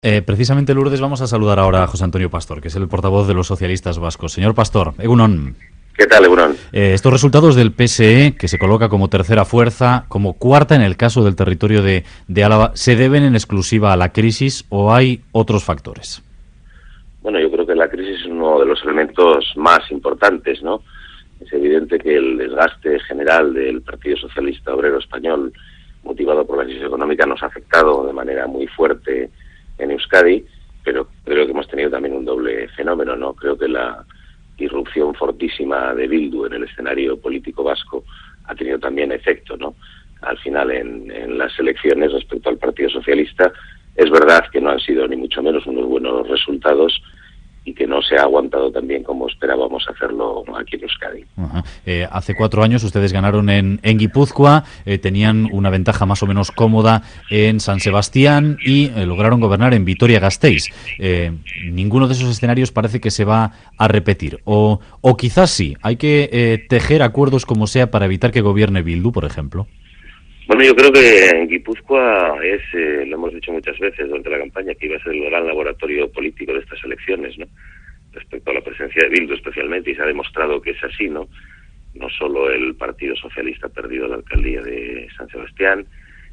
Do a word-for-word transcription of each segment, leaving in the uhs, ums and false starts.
Eh, precisamente, Lourdes, vamos a saludar ahora a José Antonio Pastor, que es el portavoz de los socialistas vascos. Señor Pastor, egunon. ¿Qué tal, egunon? Eh, estos resultados del P S E, que se coloca como tercera fuerza, como cuarta en el caso del territorio de, de Álava, ¿se deben en exclusiva a la crisis o hay otros factores? Bueno, yo creo que la crisis es uno de los elementos más importantes, ¿no? Es evidente que el desgaste general del Partido Socialista Obrero Español, motivado por la crisis económica, nos ha afectado de manera muy fuerte en Euskadi, pero creo que hemos tenido también un doble fenómeno, ¿no? Creo que la irrupción fortísima de Bildu en el escenario político vasco ha tenido también efecto, ¿no? Al final, en, en las elecciones respecto al Partido Socialista, es verdad que no han sido ni mucho menos unos buenos resultados y que no se ha aguantado tan bien como esperábamos hacerlo aquí en Euskadi. Uh-huh. Eh, hace cuatro años ustedes ganaron en, en Guipúzcoa, eh, tenían una ventaja más o menos cómoda en San Sebastián y eh, lograron gobernar en Vitoria-Gasteiz. Eh, ninguno de esos escenarios parece que se va a repetir. O, o quizás sí, hay que eh, tejer acuerdos como sea para evitar que gobierne Bildu, por ejemplo. Bueno, yo creo que en Guipúzcoa es, eh, lo hemos dicho muchas veces durante la campaña, que iba a ser el gran laboratorio político de estas elecciones, ¿no? Respecto a la presencia de Bildu especialmente, y se ha demostrado que es así, ¿no? No solo el Partido Socialista ha perdido la alcaldía de San Sebastián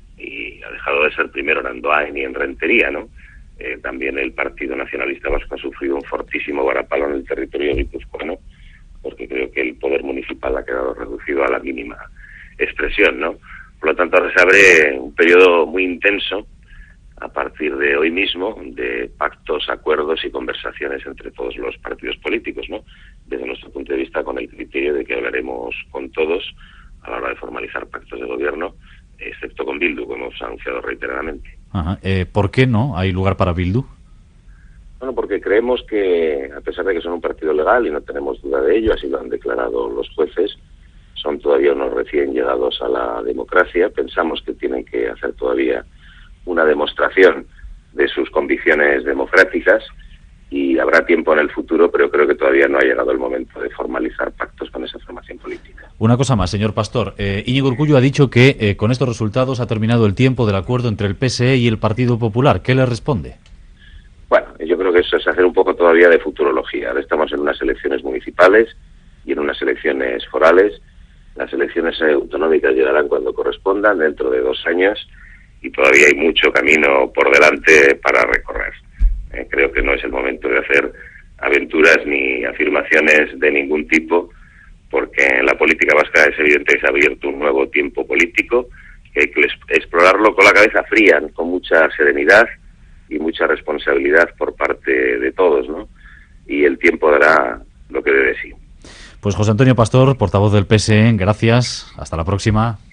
y ha dejado de ser primero en Andoain y en Rentería, ¿no? Eh, también el Partido Nacionalista Vasco ha sufrido un fortísimo varapalo en el territorio guipuzcoano, porque creo que el poder municipal ha quedado reducido a la mínima expresión, ¿no? Por lo tanto, ahora se abre un periodo muy intenso a partir de hoy mismo de pactos, acuerdos y conversaciones entre todos los partidos políticos, ¿no? Desde nuestro punto de vista, con el criterio de que hablaremos con todos a la hora de formalizar pactos de gobierno, excepto con Bildu, como hemos anunciado reiteradamente. Ajá. Eh, ¿Por qué no hay lugar para Bildu? Bueno, porque creemos que, a pesar de que son un partido legal, y no tenemos duda de ello, así lo han declarado los jueces, son todavía unos recién llegados a la democracia. Pensamos que tienen que hacer todavía una demostración de sus convicciones democráticas y habrá tiempo en el futuro, pero creo que todavía no ha llegado el momento de formalizar pactos con esa formación política. Una cosa más, señor Pastor. Eh, Íñigo Urkullu ha dicho que eh, con estos resultados ha terminado el tiempo del acuerdo entre el P S E y el Partido Popular. ¿Qué le responde? Bueno, yo creo que eso es hacer un poco todavía de futurología. Ahora estamos en unas elecciones municipales y en unas elecciones forales. Las elecciones autonómicas llegarán cuando correspondan, dentro de dos años, y todavía hay mucho camino por delante para recorrer. Eh, creo que no es el momento de hacer aventuras ni afirmaciones de ningún tipo, porque en la política vasca es evidente que se ha abierto un nuevo tiempo político, que hay que explorarlo con la cabeza fría, con mucha serenidad y mucha responsabilidad por parte de todos, ¿no? Y el tiempo dará lo que debe de sí. Pues José Antonio Pastor, portavoz del P S E, gracias. Hasta la próxima.